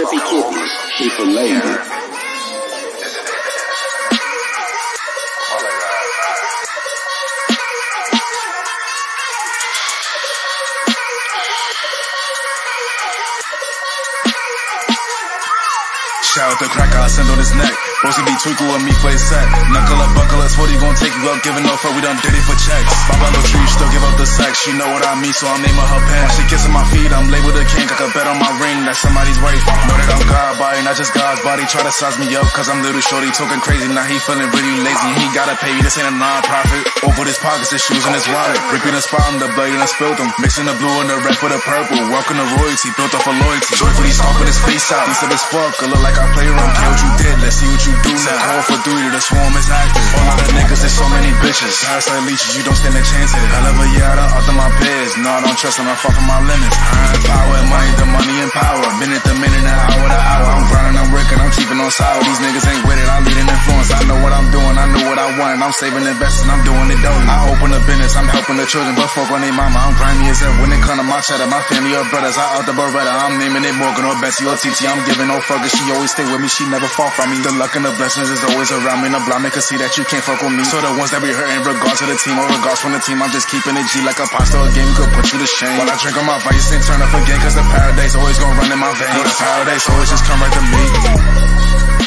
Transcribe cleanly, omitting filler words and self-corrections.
Mississippi kidney. He for lady. Shout out the cracker, I send on his neck. Supposed to be twinkle with me for his set. Knuckle up, buckle us, 40 gon' take you up. Giving no fuck, we done did it for checks. My little tree, still give up the sex. She know what I mean, so I'm naming her pen. She kissing my feet, I'm labeled a king. I could bet on my ring, that's somebody's wife. Know that I'm God body, not just God's body. Try to size me up, cause I'm little shorty talking crazy. Now he feeling really lazy. He gotta pay me, this ain't a non-profit. Over his pockets, his shoes, and his wallet. Ripping the spot, the blood, and I spilled them. Mixing the blue and the red with the purple. Walking the royalty, built off of loyalty. Joyfully stomping his face out. He said it's fuck, it look like I play around. Care what you did, let's see what you do now. Call for 3 to the swarm is active. All of the niggas, there's so many bitches. Parasite leeches, you don't stand a chance at it. Hell of a year, I done up to my peers. No, I don't trust them, I fall from my limits. I ain't power and money, the money and power. Minute to minute, and hour to hour. I'm grinding, I'm working, I'm keeping on sour. These niggas ain't with it, I lead an influence. I know what I'm doing, I know what I want. And I'm saving, investing, I'm doing it though. I open a business, I'm helping the children, but fuck on their mama. I'm grimy as ever when it come to my cheddar. My family or brothers, I out the Beretta. I'm naming it Morgan or Betsy or TT. I'm giving no fuckers, she always stay with me, she never fall from me. The luck and the blessings is always around me. The blind man can see that you can't fuck with me. So the ones that be hurting, regards to the team or regards from the team, I'm just keeping it G like a pasta. A game could put you to shame. While I drink on my vice and turn up again, cause the paradise always gon' run in my veins. The paradise always just come right to me.